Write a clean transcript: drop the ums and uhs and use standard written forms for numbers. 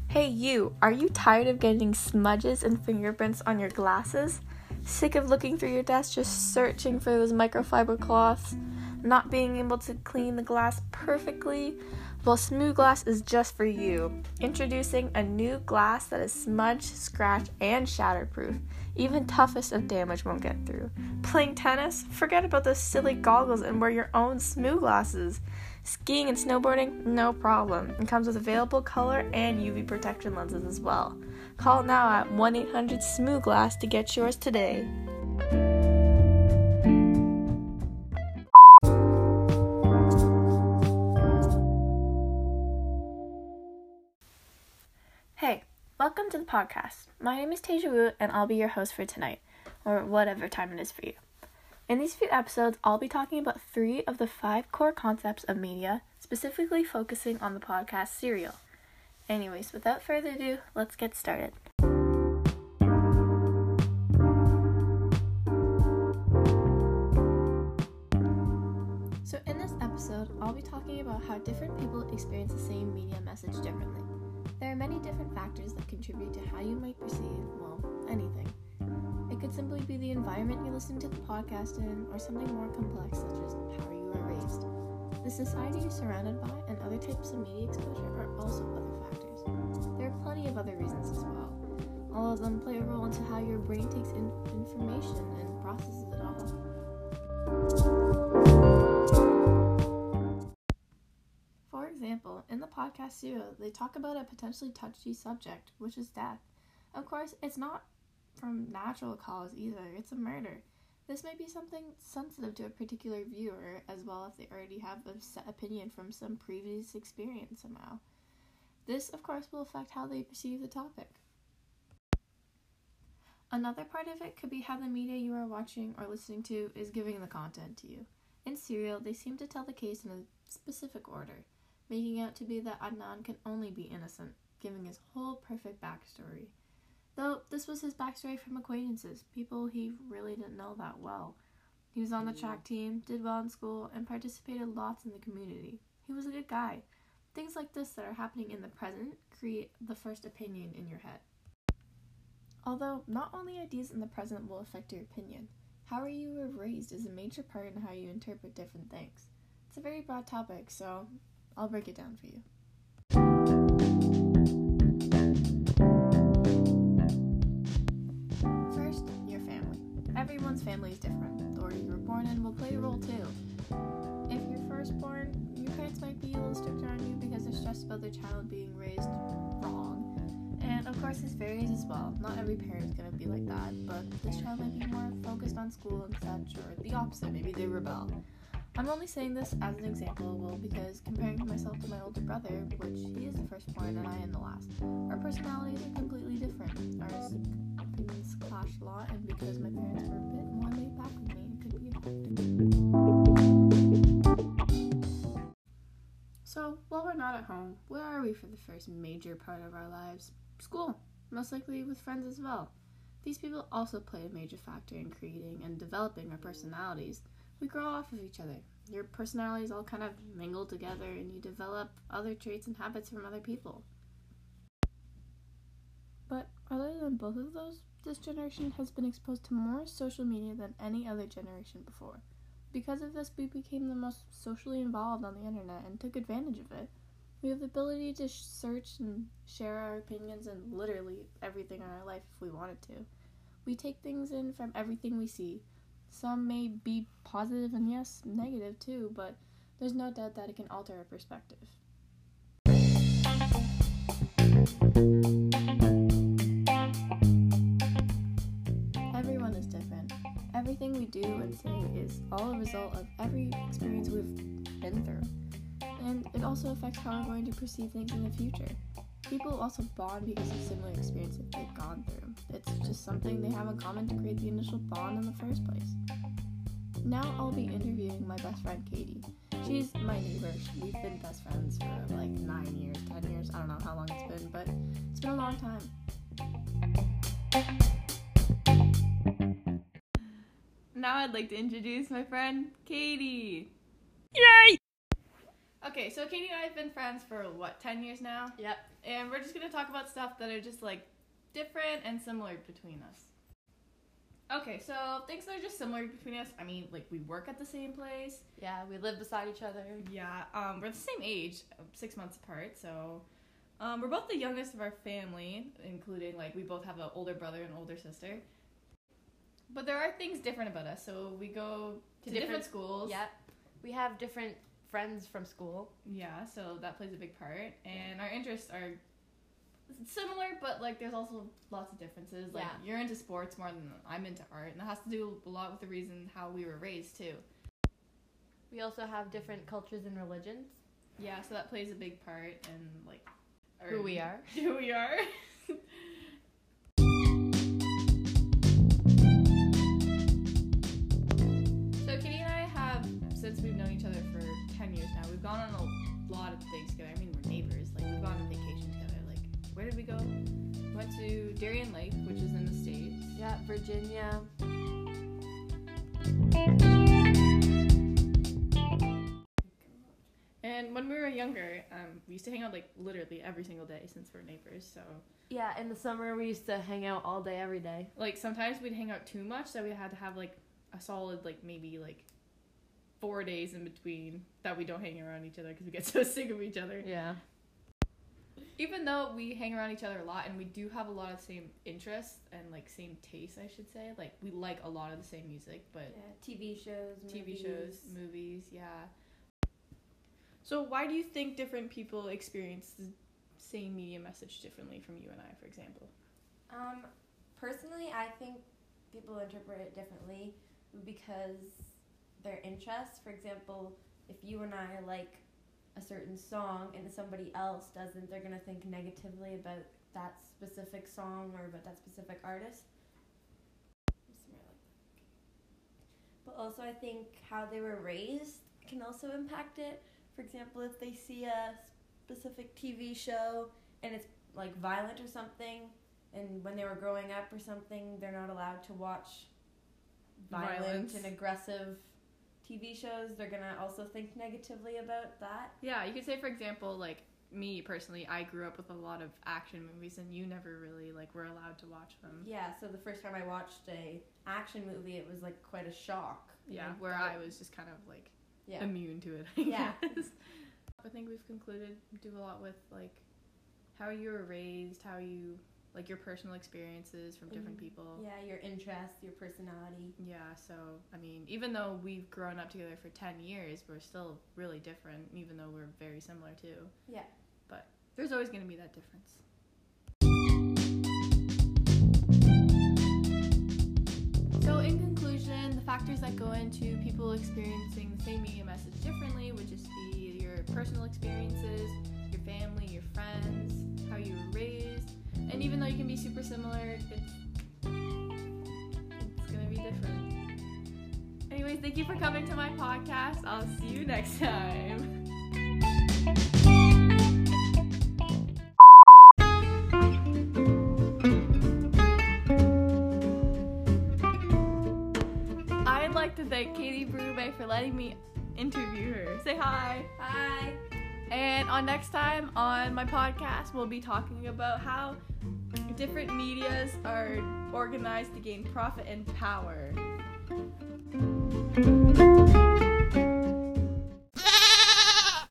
Hey you, are you tired of getting smudges and fingerprints on your glasses? Sick of looking through your desk just searching for those microfiber cloths? Not being able to clean the glass perfectly? Well, Smooth Glass is just for you. Introducing a new glass that is smudge, scratch, and shatterproof. Even toughest of damage won't get through. Playing tennis? Forget about those silly goggles and wear your own Smooth Glasses. Skiing and snowboarding? No problem. It comes with available color and UV protection lenses as well. Call now at 1-800-SMOOTH-GLASS to get yours today. Hey, welcome to the podcast. My name is Tasia Wu and I'll be your host for tonight, or whatever time it is for you. In these few episodes, I'll be talking about 3 of the 5 core concepts of media, specifically focusing on the podcast Serial. Anyways, without further ado, let's get started. So in this episode, I'll be talking about how different people experience the same media message differently. There are many different factors that contribute to how you might perceive, anything. It could simply be the environment you listen to the podcast in, or something more complex such as how you are raised. The society you're surrounded by and other types of media exposure are also other factors. There are plenty of other reasons as well. All of them play a role into how your brain takes in information and processes it all. For example, in the podcast Serial, they talk about a potentially touchy subject, which is death. Of course, it's not from natural cause either, it's a murder. This may be something sensitive to a particular viewer, as well if they already have a set opinion from some previous experience somehow. This, of course, will affect how they perceive the topic. Another part of it could be how the media you are watching or listening to is giving the content to you. In Serial, they seem to tell the case in a specific order, making out to be that Adnan can only be innocent, giving his whole perfect backstory. Though this was his backstory from acquaintances, people he really didn't know that well. He was on the track team, did well in school, and participated lots in the community. He was a good guy. Things like this that are happening in the present create the first opinion in your head. Although, not only ideas in the present will affect your opinion, how you were raised is a major part in how you interpret different things. It's a very broad topic, so I'll break it down for you. First, your family. Everyone's family is different. The order you were born in will play a role too. If you're firstborn, your parents might be a little stricter on you because they're stressed about their child being raised wrong. And of course this varies as well. Not every parent is going to be like that, but this child might be more focused on school and such, or the opposite, maybe they rebel. I'm only saying this as an example, because comparing myself to my older brother, which he is the firstborn and I am the last, our personalities are completely different. Our opinions clash a lot, and because my parents were a bit more laid back with me, it could be a factor. So, while we're not at home, where are we for the first major part of our lives? School, most likely with friends as well. These people also play a major factor in creating and developing our personalities. We grow off of each other. Your personalities all kind of mingle together and you develop other traits and habits from other people. But other than both of those, this generation has been exposed to more social media than any other generation before. Because of this, we became the most socially involved on the internet and took advantage of it. We have the ability to search and share our opinions and literally everything in our life if we wanted to. We take things in from everything we see. Some may be positive and yes, negative too, but there's no doubt that it can alter our perspective. Everyone is different. Everything we do and say is all a result of every experience we've been through. And it also affects how we're going to perceive things in the future. People also bond because of similar experiences they've gone through. It's just something they have in common to create the initial bond in the first place. Now I'll be interviewing my best friend Katie. She's my neighbor. We've been best friends for like 9 years, 10 years, I don't know how long it's been, but it's been a long time. Now I'd like to introduce my friend Katie. Yay! Okay, Okay, so Katie and I have been friends for, 10 years now? Yep. And we're just going to talk about stuff that are just, different and similar between us. Okay, so things that are just similar between us, I mean, we work at the same place. Yeah, we live beside each other. Yeah, we're the same age, 6 months apart, so... we're both the youngest of our family, including, we both have an older brother and older sister. But there are things different about us, so we go to different schools. Yep. We have different friends from school. Yeah, so that plays a big part. And our interests are similar, but, there's also lots of differences. You're into sports more than I'm into art, and that has to do a lot with the reason how we were raised, too. We also have different cultures and religions. Yeah, so that plays a big part in, who we are. Who we are. So Katie and I have, since we've known each other for 10 years now, we've gone on a lot of things together. I mean, we're neighbors. We've gone on vacation together. Where did we go? Went to Darien Lake, which is in the States. Yeah, Virginia. And when we were younger, we used to hang out literally every single day since we're neighbors. So yeah, in the summer we used to hang out all day, every day. Sometimes we'd hang out too much, so we had to have a solid maybe 4 days in between that we don't hang around each other because we get so sick of each other. Yeah. Even though we hang around each other a lot and we do have a lot of same interests and same tastes, I should say. We like a lot of the same music, but yeah, TV shows, movies, yeah. So why do you think different people experience the same media message differently from you and I, for example? Personally, I think people interpret it differently because their interests. For example, if you and I like a certain song and somebody else doesn't, they're going to think negatively about that specific song or about that specific artist. But also I think how they were raised can also impact it. For example, if they see a specific TV show and it's violent or something, and when they were growing up or something, they're not allowed to watch violent and aggressive TV shows, they're going to also think negatively about that. Yeah, you could say, for example, me personally, I grew up with a lot of action movies and you never really, were allowed to watch them. Yeah, so the first time I watched a action movie, it was, quite a shock. Yeah, where I was just kind of, yeah, immune to it, yeah. I think we've concluded, do a lot with, how you were raised, how you... your personal experiences from different people. Yeah, your interests, your personality. Yeah, so, I mean, even though we've grown up together for 10 years, we're still really different, even though we're very similar, too. Yeah. But there's always going to be that difference. So, in conclusion, the factors that go into people experiencing the same media message differently would just be your personal experiences, your family, your friends, how you were raised. And even though you can be super similar, it's gonna be different. Anyways, thank you for coming to my podcast. I'll see you next time. I'd like to thank Katie Brube for letting me interview her. Say hi. Hi. And on next time on my podcast, we'll be talking about how different medias are organized to gain profit and power.